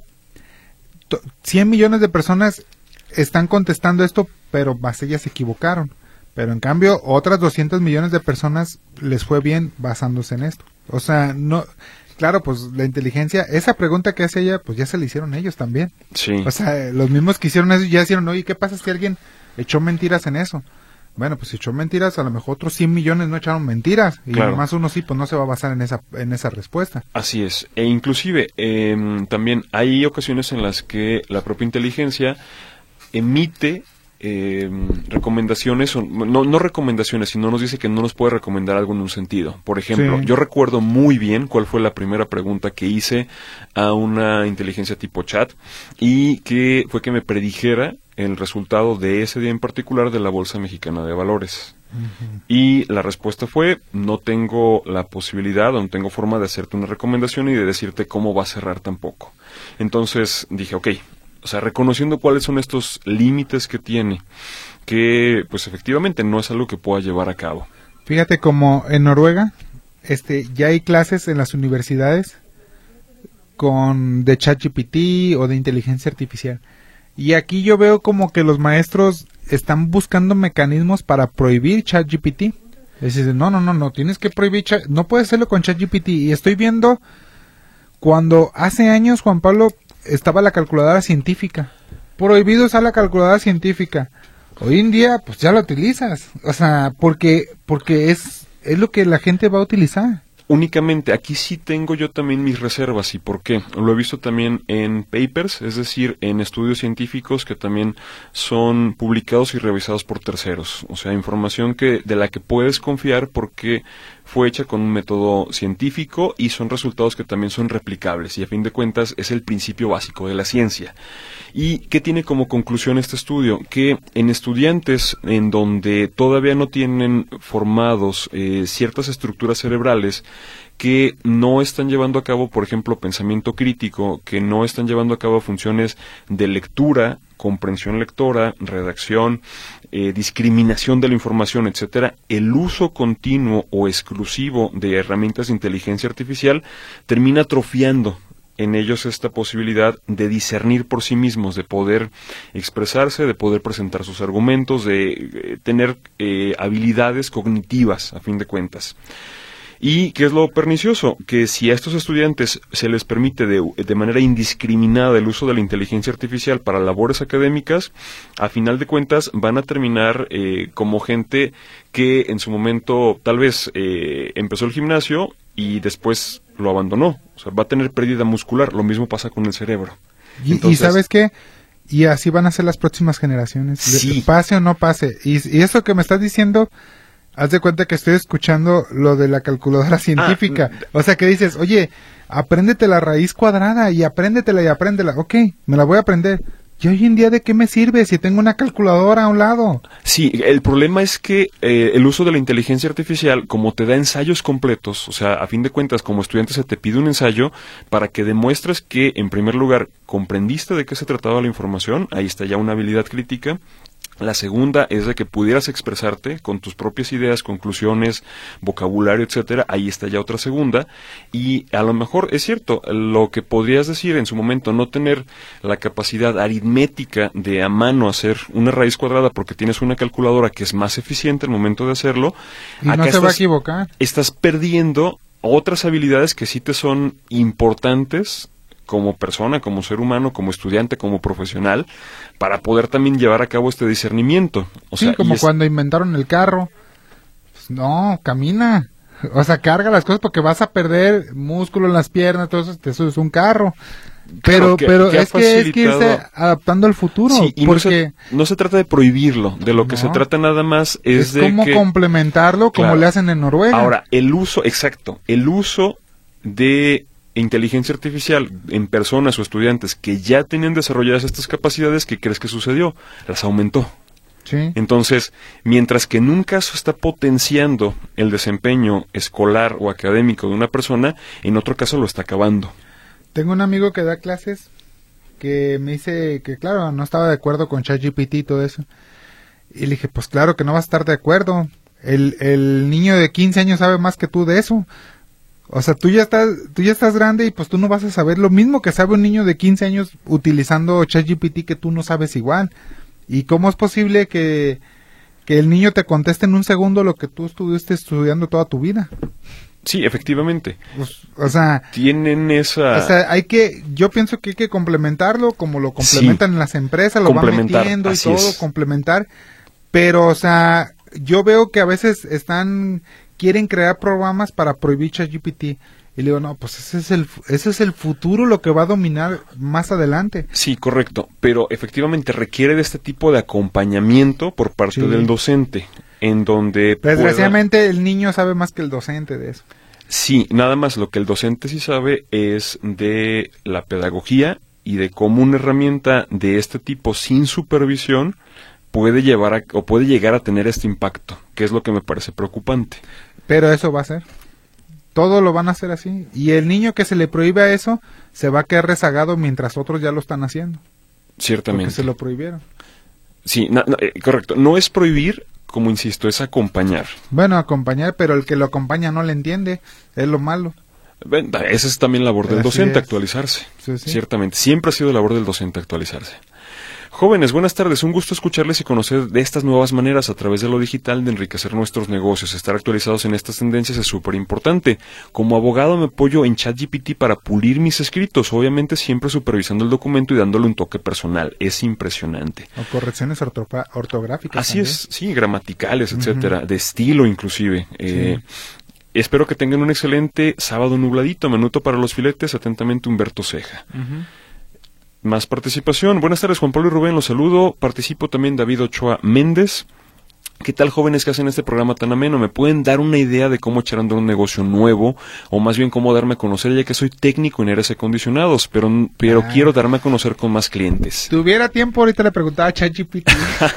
cien millones de personas están contestando esto, pero más ellas se equivocaron. Pero en cambio, otras doscientos millones de personas les fue bien basándose en esto. O sea, no, claro, pues la inteligencia, esa pregunta que hace ella, pues ya se la hicieron ellos también. Sí. O sea, los mismos que hicieron eso ya hicieron, oye, ¿qué pasa si alguien echó mentiras en eso? Bueno, pues si echó mentiras, a lo mejor otros cien millones no echaron mentiras. Y claro. Nomás uno sí, pues no se va a basar en esa, en esa respuesta. Así es. E inclusive, eh, también hay ocasiones en las que la propia inteligencia emite eh, recomendaciones, o, no, no recomendaciones, sino nos dice que no nos puede recomendar algo en un sentido. Por ejemplo, sí. Yo recuerdo muy bien cuál fue la primera pregunta que hice a una inteligencia tipo chat y que fue que me predijera el resultado de ese día en particular de la Bolsa Mexicana de Valores. Uh-huh. Y la respuesta fue, no tengo la posibilidad o no tengo forma de hacerte una recomendación y de decirte cómo va a cerrar tampoco. Entonces dije, ok, o sea, reconociendo cuáles son estos límites que tiene, que pues efectivamente no es algo que pueda llevar a cabo. Fíjate, como en Noruega, este, ya hay clases en las universidades con de ChatGPT o de inteligencia artificial. Y aquí yo veo como que los maestros están buscando mecanismos para prohibir ChatGPT. Es decir, no, no, no, no, tienes que prohibir, chat, no puedes hacerlo con ChatGPT. Y estoy viendo cuando hace años, Juan Pablo, estaba la calculadora científica. Prohibido usar la calculadora científica. Hoy en día, pues ya la utilizas. O sea, porque porque es es lo que la gente va a utilizar. Únicamente, aquí sí tengo yo también mis reservas. ¿Y por qué? Lo he visto también en papers, es decir, en estudios científicos que también son publicados y revisados por terceros. O sea, información que de la que puedes confiar porque fue hecha con un método científico y son resultados que también son replicables. Y a fin de cuentas es el principio básico de la ciencia. ¿Y qué tiene como conclusión este estudio? Que en estudiantes en donde todavía no tienen formados eh, ciertas estructuras cerebrales, que no están llevando a cabo, por ejemplo, pensamiento crítico, que no están llevando a cabo funciones de lectura, comprensión lectora, redacción, eh, discriminación de la información, etcétera, el uso continuo o exclusivo de herramientas de inteligencia artificial termina atrofiando en ellos esta posibilidad de discernir por sí mismos, de poder expresarse, de poder presentar sus argumentos, de eh, tener eh, habilidades cognitivas, a fin de cuentas. ¿Y qué es lo pernicioso? Que si a estos estudiantes se les permite de, de manera indiscriminada el uso de la inteligencia artificial para labores académicas, a final de cuentas van a terminar eh, como gente que en su momento tal vez eh, empezó el gimnasio y después lo abandonó. O sea, va a tener pérdida muscular. Lo mismo pasa con el cerebro. Y, Entonces, ¿y sabes qué? Y así van a ser las próximas generaciones. Sí. Pase o no pase. Y, y eso que me estás diciendo... Haz de cuenta que estoy escuchando lo de la calculadora científica. Ah, o sea, que dices, oye, apréndete la raíz cuadrada y apréndetela y apréndela. Ok, me la voy a aprender. ¿y hoy en día de qué me sirve si tengo una calculadora a un lado? Sí, el problema es que eh, el uso de la inteligencia artificial, como te da ensayos completos, o sea, a fin de cuentas, como estudiante se te pide un ensayo para que demuestres que, en primer lugar, comprendiste de qué se trataba la información, ahí está ya una habilidad crítica. La segunda es de que pudieras expresarte con tus propias ideas, conclusiones, vocabulario, etcétera. Ahí está ya otra segunda. Y a lo mejor es cierto, lo que podrías decir en su momento, no tener la capacidad aritmética de a mano hacer una raíz cuadrada porque tienes una calculadora que es más eficiente al momento de hacerlo. Y no se estás, va a equivocar. Estás perdiendo otras habilidades que sí te son importantes como persona, como ser humano, como estudiante, como profesional, para poder también llevar a cabo este discernimiento. O sí, sea, como es... cuando inventaron el carro. Pues no, camina. O sea, carga las cosas porque vas a perder músculo en las piernas, todo eso, eso es un carro. Pero, claro, que, pero que es que es que irse adaptando al futuro. Sí, y porque no se, no se trata de prohibirlo, de lo que no, se trata nada más es, es de cómo que... complementarlo como claro. le hacen en Noruega. Ahora, el uso, exacto, el uso de inteligencia artificial en personas o estudiantes que ya tenían desarrolladas estas capacidades, ¿qué crees que sucedió? Las aumentó. Sí. Entonces, mientras que en un caso está potenciando el desempeño escolar o académico de una persona, en otro caso lo está acabando. Tengo un amigo que da clases que me dice que, claro, no estaba de acuerdo con ChatGPT y todo eso. Y le dije, pues claro que no vas a estar de acuerdo. El, el niño de quince años sabe más que tú de eso. O sea, tú ya estás, tú ya estás grande y pues tú no vas a saber lo mismo que sabe un niño de quince años utilizando ChatGPT que tú no sabes igual. ¿Y cómo es posible que, que el niño te conteste en un segundo lo que tú estuviste estudiando toda tu vida? Sí, efectivamente. Pues, o sea, tienen esa... O sea, hay que, yo pienso que hay que complementarlo como lo complementan sí, en las empresas, lo van metiendo y todo, es. complementar. Pero, o sea, yo veo que a veces están... quieren crear programas para prohibir ChatGPT. Y le digo, no, pues ese es el ese es el futuro, lo que va a dominar más adelante. Sí, correcto, pero efectivamente requiere de este tipo de acompañamiento por parte sí. del docente, en donde... Desgraciadamente pueda... el niño sabe más que el docente de eso. Sí, nada más lo que el docente sí sabe es de la pedagogía y de cómo una herramienta de este tipo sin supervisión puede llevar a, o puede llegar a tener este impacto, que es lo que me parece preocupante. Pero eso va a ser. Todo lo van a hacer así. Y el niño que se le prohíbe eso, se va a quedar rezagado mientras otros ya lo están haciendo. Ciertamente. Porque se lo prohibieron. Sí, no, no, eh, correcto. No es prohibir, como insisto, es acompañar. Bueno, acompañar, pero el que lo acompaña no le entiende. Es lo malo. Esa es también labor del así docente, es. actualizarse. Sí, sí. Ciertamente. Siempre ha sido labor del docente actualizarse. Jóvenes, buenas tardes. Un gusto escucharles y conocer de estas nuevas maneras a través de lo digital de enriquecer nuestros negocios. Estar actualizados en estas tendencias es súper importante. Como abogado me apoyo en ChatGPT para pulir mis escritos, obviamente siempre supervisando el documento y dándole un toque personal. Es impresionante. O correcciones ortopa- ortográficas. Así también. es, sí, gramaticales, etcétera, Uh-huh. de estilo inclusive. Eh, sí. Espero que tengan un excelente sábado nubladito. Menuto para los filetes. Atentamente, Humberto Ceja. Uh-huh. Más participación. Buenas tardes, Juan Pablo y Rubén, los saludo. Participo también David Ochoa Méndez. ¿Qué tal, jóvenes que hacen este programa tan ameno? ¿Me pueden dar una idea de cómo echar a andar un negocio nuevo? O más bien cómo darme a conocer, ya que soy técnico en aires acondicionados, pero, pero ah. quiero darme a conocer con más clientes. Si tuviera tiempo, ahorita le preguntaba a ChatGPT.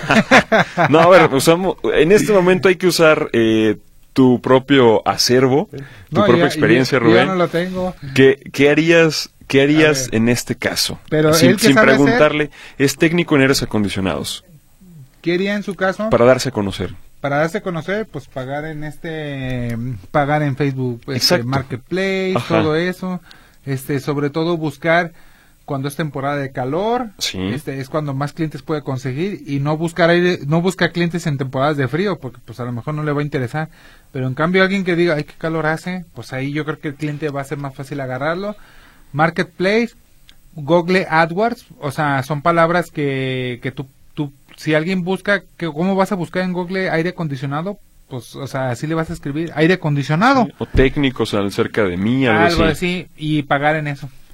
No, a ver, usamos, en este momento hay que usar... Eh, tu propio acervo, tu no, propia ya, experiencia, yo, Rubén. Yo no lo tengo. ¿Qué, qué harías, qué harías en este caso? Pero sin él que sin sabe preguntarle, hacer, es técnico en aires acondicionados. ¿Qué haría en su caso? Para darse a conocer. Para darse a conocer, pues pagar en este, pagar en Facebook, este, Marketplace, Ajá. todo eso. Este, sobre todo buscar cuando es temporada de calor, sí. este es cuando más clientes puede conseguir y no buscar aire, no busca clientes en temporadas de frío porque pues a lo mejor no le va a interesar, pero en cambio alguien que diga, ay, qué calor hace, pues ahí yo creo que el cliente va a ser más fácil agarrarlo. Marketplace, Google AdWords, o sea, son palabras que, que tú, tú, si alguien busca, que ¿cómo vas a buscar en Google aire acondicionado? Pues, o sea, así le vas a escribir, aire acondicionado. Sí, o técnicos cerca de mí, algo, algo así. así, y pagar en eso.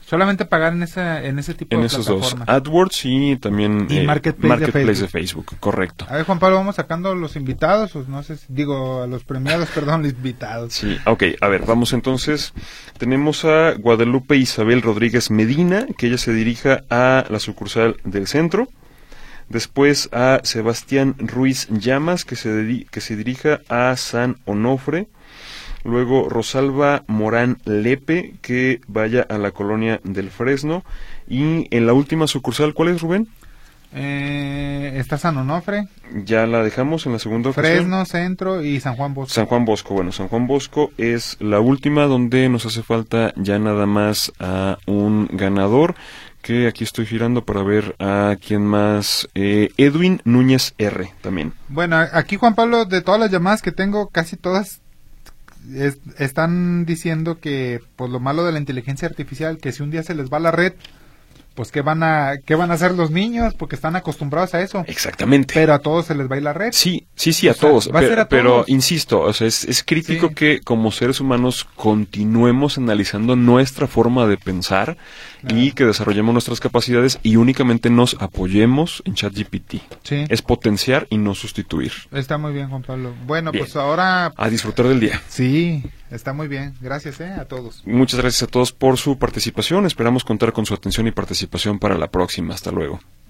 Solamente pagar en esa en ese tipo en de esos dos, plataformas. AdWords y también Y eh, Marketplace, Marketplace de de Facebook. Correcto. A ver, Juan Pablo, vamos sacando los invitados, o no sé, si, digo, a los premiados, perdón, los invitados. Sí, ok, a ver, vamos entonces. Tenemos a Guadalupe Isabel Rodríguez Medina, que ella se dirija a la sucursal del centro. Después a Sebastián Ruiz Llamas, que se, dedi- que se dirija a San Onofre. Luego Rosalba Morán Lepe, que vaya a la colonia del Fresno. Y en la última sucursal, ¿cuál es, Rubén? Eh, está San Onofre, Ya la dejamos en la segunda ocasión. Fresno, Centro y San Juan Bosco. San Juan Bosco, bueno, San Juan Bosco es la última donde nos hace falta ya nada más a un ganador, que aquí estoy girando para ver a quién más, eh, Edwin Núñez R también. Bueno, aquí Juan Pablo, de todas las llamadas que tengo, casi todas es- están diciendo que por lo malo de la inteligencia artificial, que si un día se les va la red, pues qué van a qué van a hacer los niños, porque están acostumbrados a eso. Exactamente. Pero a todos se les va a ir la red. Sí, sí, sí, O a sea, todos. va a Pero, ser a pero, todos. insisto, o sea, es, es crítico Sí. que como seres humanos continuemos analizando nuestra forma de pensar Claro. y que desarrollemos nuestras capacidades y únicamente nos apoyemos en ChatGPT. Sí. Es potenciar y no sustituir. Está muy bien, Juan Pablo. Bueno, Bien. pues ahora A disfrutar del día. sí, está muy bien. Gracias, eh, a todos. Muchas gracias a todos por su participación. Esperamos contar con su atención y participación para la próxima. Hasta luego.